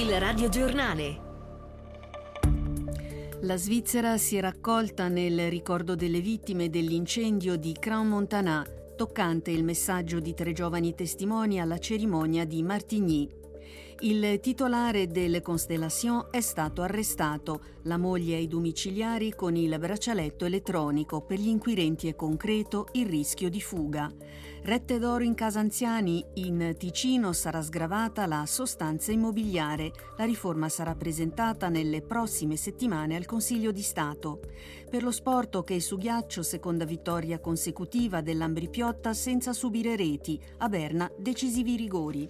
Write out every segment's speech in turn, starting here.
Il radiogiornale. La Svizzera si è raccolta nel ricordo delle vittime dell'incendio di Crans-Montana, toccante il messaggio di 3 giovani testimoni alla cerimonia di Martigny. Il titolare del Constellation è stato arrestato, la moglie ai domiciliari con il braccialetto elettronico. Per gli inquirenti è concreto il rischio di fuga. Rette d'oro in casa anziani, in Ticino sarà sgravata la sostanza immobiliare. La riforma sarà presentata nelle prossime settimane al Consiglio di Stato. Per lo sport hockey su ghiaccio, seconda vittoria consecutiva dell'Ambrì-Piotta senza subire reti. A Berna decisivi rigori.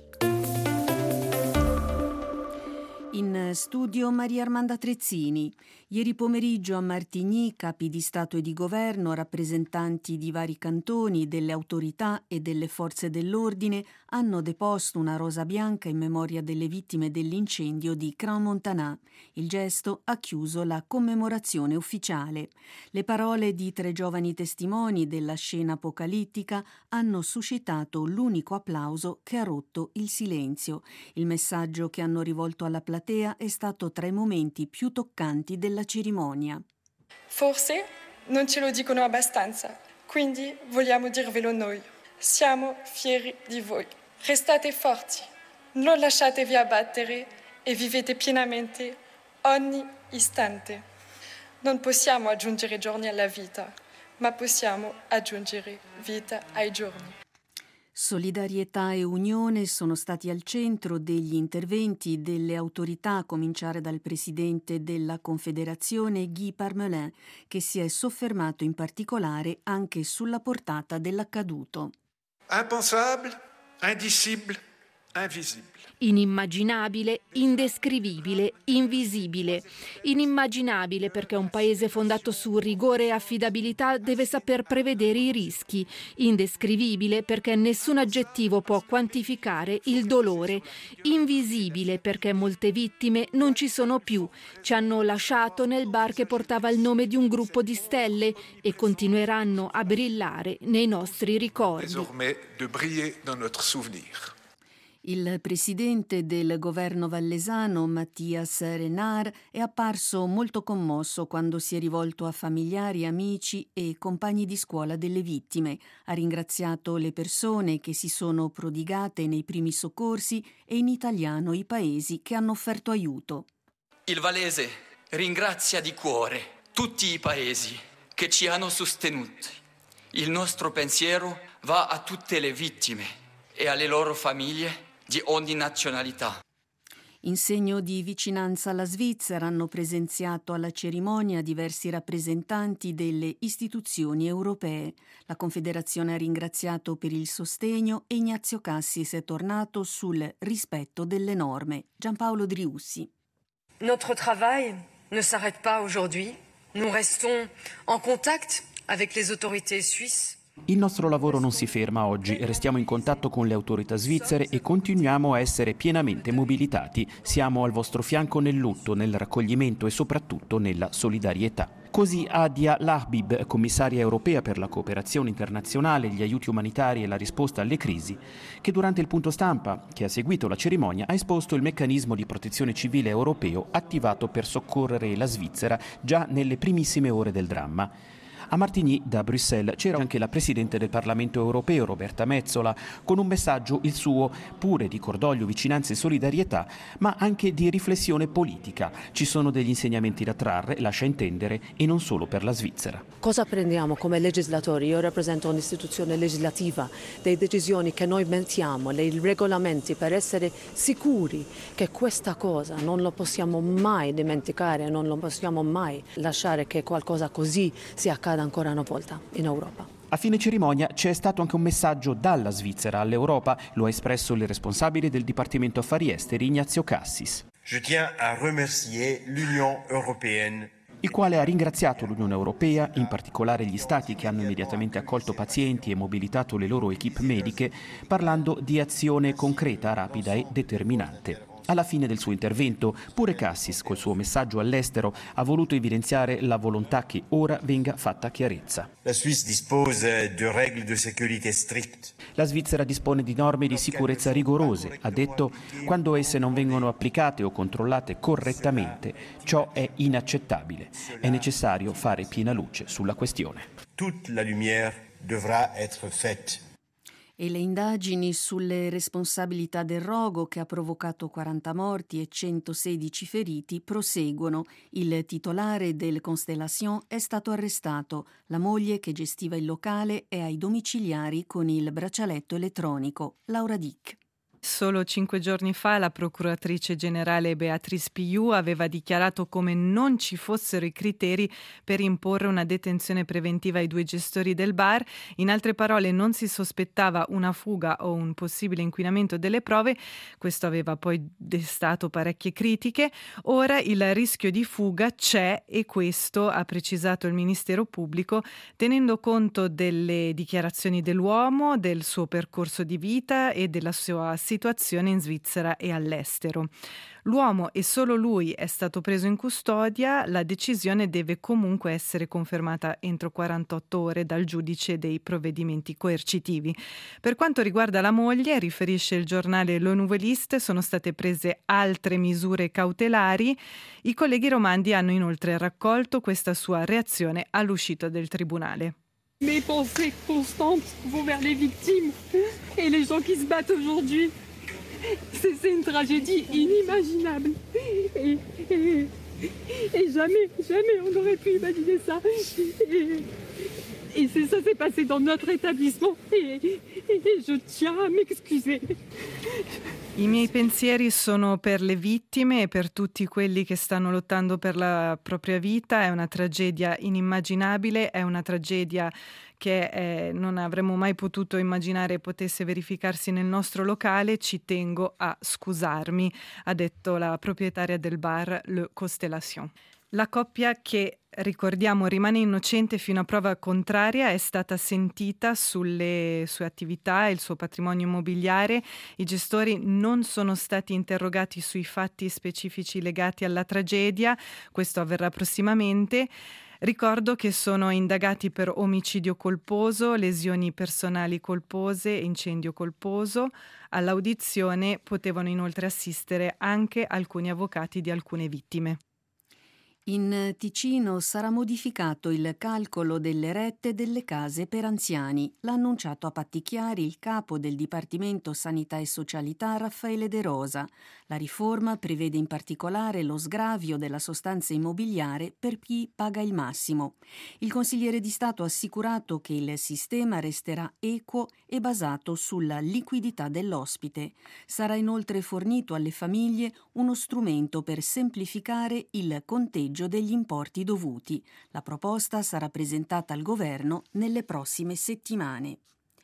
In studio Maria Armanda Trezzini. Ieri pomeriggio a Martigny, capi di Stato e di Governo, rappresentanti di vari cantoni, delle autorità e delle forze dell'ordine hanno deposto una rosa bianca in memoria delle vittime dell'incendio di Crans-Montana. Il gesto ha chiuso la commemorazione ufficiale. Le parole di 3 giovani testimoni della scena apocalittica hanno suscitato l'unico applauso che ha rotto il silenzio. Il messaggio che hanno rivolto alla platea è stato tra i momenti più toccanti della cerimonia. Forse non ce lo dicono abbastanza, quindi vogliamo dirvelo noi. Siamo fieri di voi. Restate forti, non lasciatevi abbattere e vivete pienamente ogni istante. Non possiamo aggiungere giorni alla vita, ma possiamo aggiungere vita ai giorni. Solidarietà e unione sono stati al centro degli interventi delle autorità, a cominciare dal presidente della Confederazione Guy Parmelin, che si è soffermato in particolare anche sulla portata dell'accaduto. Impensable, indicible, invisibile. Inimmaginabile, indescrivibile, invisibile. Inimmaginabile perché un paese fondato su rigore e affidabilità deve saper prevedere i rischi. Indescrivibile perché nessun aggettivo può quantificare il dolore. Invisibile perché molte vittime non ci sono più. Ci hanno lasciato nel bar che portava il nome di un gruppo di stelle e continueranno a brillare nei nostri ricordi. Désormais de briller dans notre souvenir. Il presidente del governo vallesano, Mathias Renard, è apparso molto commosso quando si è rivolto a familiari, amici e compagni di scuola delle vittime. Ha ringraziato le persone che si sono prodigate nei primi soccorsi e in italiano i paesi che hanno offerto aiuto. Il Vallese ringrazia di cuore tutti i paesi che ci hanno sostenuti. Il nostro pensiero va a tutte le vittime e alle loro famiglie di ogni nazionalità. In segno di vicinanza alla Svizzera hanno presenziato alla cerimonia diversi rappresentanti delle istituzioni europee. La Confederazione ha ringraziato per il sostegno e Ignazio Cassis è tornato sul rispetto delle norme. Giampaolo Driussi. Notre travail ne s'arrête pas aujourd'hui. Nous restons en contact avec les autorités suisses. Il nostro lavoro non si ferma oggi, restiamo in contatto con le autorità svizzere e continuiamo a essere pienamente mobilitati. Siamo al vostro fianco nel lutto, nel raccoglimento e soprattutto nella solidarietà. Così Adia Lahbib, commissaria europea per la cooperazione internazionale, gli aiuti umanitari e la risposta alle crisi, che durante il punto stampa che ha seguito la cerimonia ha esposto il meccanismo di protezione civile europeo attivato per soccorrere la Svizzera già nelle primissime ore del dramma. A Martigny, da Bruxelles, c'era anche la Presidente del Parlamento europeo, Roberta Metsola, con un messaggio, il suo, pure di cordoglio, vicinanza e solidarietà, ma anche di riflessione politica. Ci sono degli insegnamenti da trarre, lascia intendere, e non solo per la Svizzera. Cosa prendiamo come legislatori? Io rappresento un'istituzione legislativa, le decisioni che noi mettiamo, i regolamenti per essere sicuri che questa cosa non lo possiamo mai dimenticare, non lo possiamo mai lasciare che qualcosa così si accada ancora una volta in Europa. A fine cerimonia c'è stato anche un messaggio dalla Svizzera all'Europa, lo ha espresso il responsabile del Dipartimento Affari Esteri, Ignazio Cassis. Je tiens à remercier l'Union européenne, il quale ha ringraziato l'Unione Europea, in particolare gli Stati che hanno immediatamente accolto pazienti e mobilitato le loro equipe mediche, parlando di azione concreta, rapida e determinante. Alla fine del suo intervento, pure Cassis, col suo messaggio all'estero, ha voluto evidenziare la volontà che ora venga fatta chiarezza. La Suisse dispose de règles de sécurité strictes. La Svizzera dispone di norme di sicurezza rigorose. Ha detto, quando esse non vengono applicate o controllate correttamente, ciò è inaccettabile. È necessario fare piena luce sulla questione. Toute la lumière devra être faite. E le indagini sulle responsabilità del rogo, che ha provocato 40 morti e 116 feriti, proseguono. Il titolare del Constellation è stato arrestato. La moglie, che gestiva il locale, è ai domiciliari con il braccialetto elettronico. Laura Dick. Solo 5 giorni fa la procuratrice generale Beatrice Piu aveva dichiarato come non ci fossero i criteri per imporre una detenzione preventiva ai 2 gestori del bar. In altre parole, non si sospettava una fuga o un possibile inquinamento delle prove. Questo aveva poi destato parecchie critiche. Ora il rischio di fuga c'è, e questo ha precisato il Ministero Pubblico, tenendo conto delle dichiarazioni dell'uomo, del suo percorso di vita e della sua situazione in Svizzera e all'estero. L'uomo, e solo lui, è stato preso in custodia. La decisione deve comunque essere confermata entro 48 ore dal giudice dei provvedimenti coercitivi. Per quanto riguarda la moglie, riferisce il giornale Le Nouvelliste, sono state prese altre misure cautelari. I colleghi romandi hanno inoltre raccolto questa sua reazione all'uscita del tribunale. Mes pensées constantes vont vers les victimes et les gens qui se battent aujourd'hui. C'est une tragédie inimaginable. Et jamais on n'aurait pu imaginer ça. Et ça s'est passé dans notre établissement. Et je tiens à m'excuser. I miei pensieri sono per le vittime e per tutti quelli che stanno lottando per la propria vita. È una tragedia inimmaginabile, è una tragedia che non avremmo mai potuto immaginare potesse verificarsi nel nostro locale. Ci tengo a scusarmi, ha detto la proprietaria del bar Le Constellation. La coppia, che ricordiamo rimane innocente fino a prova contraria, è stata sentita sulle sue attività e il suo patrimonio immobiliare. I gestori non sono stati interrogati sui fatti specifici legati alla tragedia. Questo avverrà prossimamente. Ricordo che sono indagati per omicidio colposo, lesioni personali colpose, incendio colposo. All'audizione potevano inoltre assistere anche alcuni avvocati di alcune vittime. In Ticino sarà modificato il calcolo delle rette delle case per anziani. L'ha annunciato a patti chiari il capo del Dipartimento Sanità e Socialità, Raffaele De Rosa. La riforma prevede in particolare lo sgravio della sostanza immobiliare per chi paga il massimo. Il consigliere di Stato ha assicurato che il sistema resterà equo e basato sulla liquidità dell'ospite. Sarà inoltre fornito alle famiglie uno strumento per semplificare il conteggio degli importi dovuti. La proposta sarà presentata al governo nelle prossime settimane.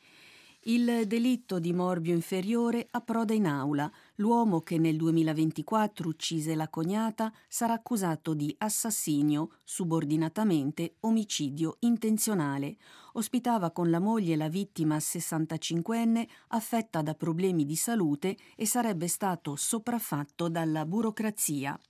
Il delitto di morbio inferiore approda in aula. L'uomo che nel 2024 uccise la cognata sarà accusato di assassinio, subordinatamente omicidio intenzionale. Ospitava con la moglie la vittima 65enne affetta da problemi di salute e sarebbe stato sopraffatto dalla burocrazia.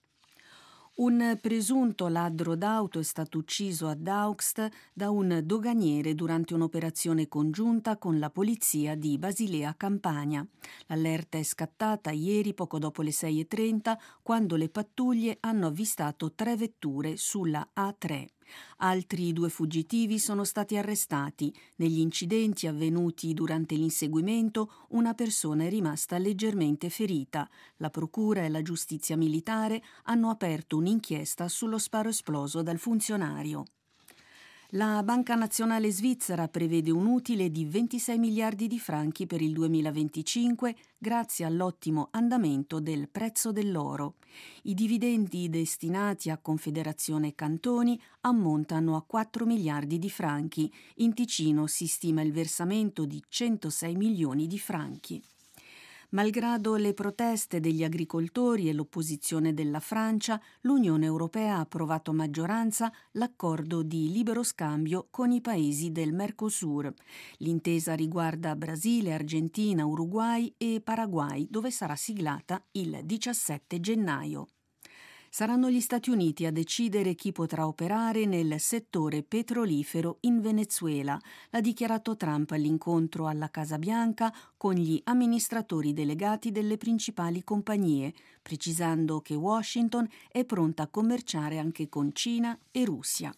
Un presunto ladro d'auto è stato ucciso a Daugst da un doganiere durante un'operazione congiunta con la polizia di Basilea Campania. L'allerta è scattata ieri poco dopo le 6:30, quando le pattuglie hanno avvistato 3 vetture sulla A3. Altri 2 fuggitivi sono stati arrestati. Negli incidenti avvenuti durante l'inseguimento, una persona è rimasta leggermente ferita. La procura e la giustizia militare hanno aperto un'inchiesta sullo sparo esploso dal funzionario. La Banca Nazionale Svizzera prevede un utile di 26 miliardi di franchi per il 2025 grazie all'ottimo andamento del prezzo dell'oro. I dividendi destinati a Confederazione Cantoni ammontano a 4 miliardi di franchi. In Ticino si stima il versamento di 106 milioni di franchi. Malgrado le proteste degli agricoltori e l'opposizione della Francia, l'Unione Europea ha approvato a maggioranza l'accordo di libero scambio con i paesi del Mercosur. L'intesa riguarda Brasile, Argentina, Uruguay e Paraguay, dove sarà siglata il 17 gennaio. Saranno gli Stati Uniti a decidere chi potrà operare nel settore petrolifero in Venezuela, l'ha dichiarato Trump all'incontro alla Casa Bianca con gli amministratori delegati delle principali compagnie, precisando che Washington è pronta a commerciare anche con Cina e Russia.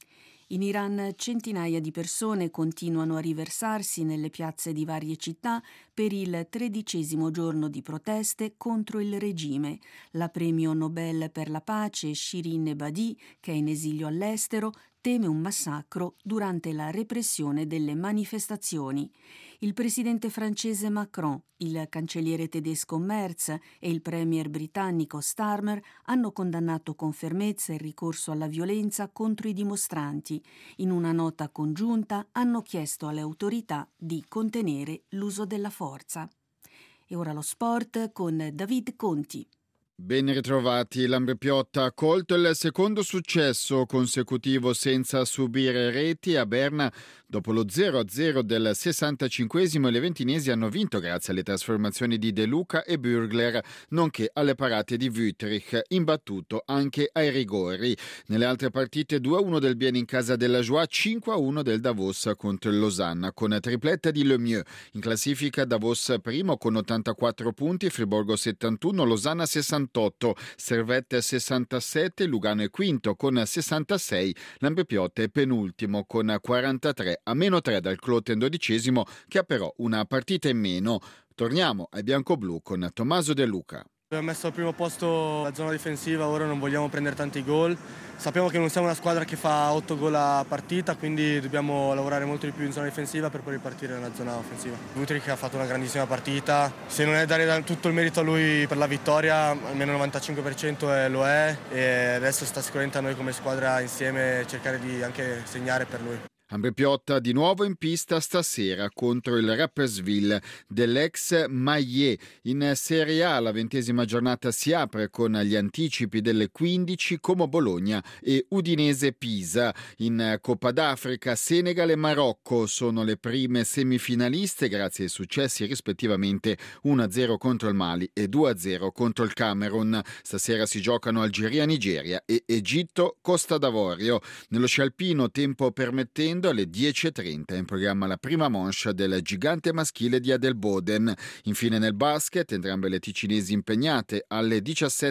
In Iran centinaia di persone continuano a riversarsi nelle piazze di varie città per il 13° giorno di proteste contro il regime. La premio Nobel per la pace Shirin Ebadi, che è in esilio all'estero, teme un massacro durante la repressione delle manifestazioni. Il presidente francese Macron, il cancelliere tedesco Merz e il premier britannico Starmer hanno condannato con fermezza il ricorso alla violenza contro i dimostranti. In una nota congiunta hanno chiesto alle autorità di contenere l'uso della forza. E ora lo sport con David Conti. Ben ritrovati, l'Ambrepiotta ha colto il secondo successo consecutivo senza subire reti a Berna. Dopo lo 0-0 del 65esimo, i leventinesi hanno vinto grazie alle trasformazioni di De Luca e Bürgler, nonché alle parate di Wüttrich, imbattuto anche ai rigori. Nelle altre partite 2-1 del Bienne in casa della Joie, 5-1 del Davos contro il Losanna, con tripletta di Lemieux. In classifica Davos primo con 84 punti, Friburgo 71, Losanna 68. Servette 67, Lugano è quinto con 66, l'Ambrepiotta è penultimo con 43, a meno 3 dal Kloten 12esimo, che ha però una partita in meno. Torniamo ai biancoblù con Tommaso De Luca. Abbiamo messo al primo posto la zona difensiva, ora non vogliamo prendere tanti gol. Sappiamo che non siamo una squadra che fa 8 gol a partita, quindi dobbiamo lavorare molto di più in zona difensiva per poi ripartire nella zona offensiva. Wüttrich ha fatto una grandissima partita, se non è dare tutto il merito a lui per la vittoria, almeno il 95% lo è, e adesso sta sicuramente a noi come squadra insieme cercare di anche segnare per lui. Ambrepiotta di nuovo in pista stasera contro il Rapperswil dell'ex Maillet. In Serie A la 20ª giornata si apre con gli anticipi delle 15 Como Bologna e Udinese Pisa. In Coppa d'Africa Senegal e Marocco sono le prime semifinaliste grazie ai successi rispettivamente 1-0 contro il Mali e 2-0 contro il Camerun. Stasera si giocano Algeria-Nigeria e Egitto-Costa d'Avorio. Nello sci alpino, tempo permettendo, alle 10.30 in programma la prima manche del gigante maschile di Adelboden. Infine nel basket, entrambe le ticinesi impegnate. Alle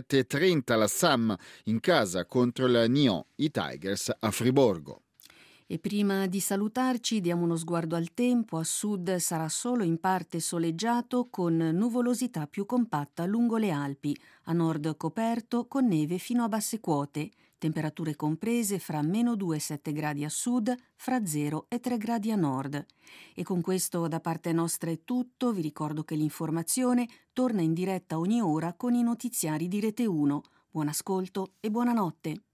17.30 la Sam in casa contro il Nyon, i Tigers a Friburgo. E prima di salutarci diamo uno sguardo al tempo. A sud sarà solo in parte soleggiato con nuvolosità più compatta lungo le Alpi, a nord coperto con neve fino a basse quote. Temperature comprese fra -2 e 7 gradi a sud, fra 0 e 3 gradi a nord. E con questo da parte nostra è tutto. Vi ricordo che l'informazione torna in diretta ogni ora con i notiziari di Rete 1. Buon ascolto e buonanotte.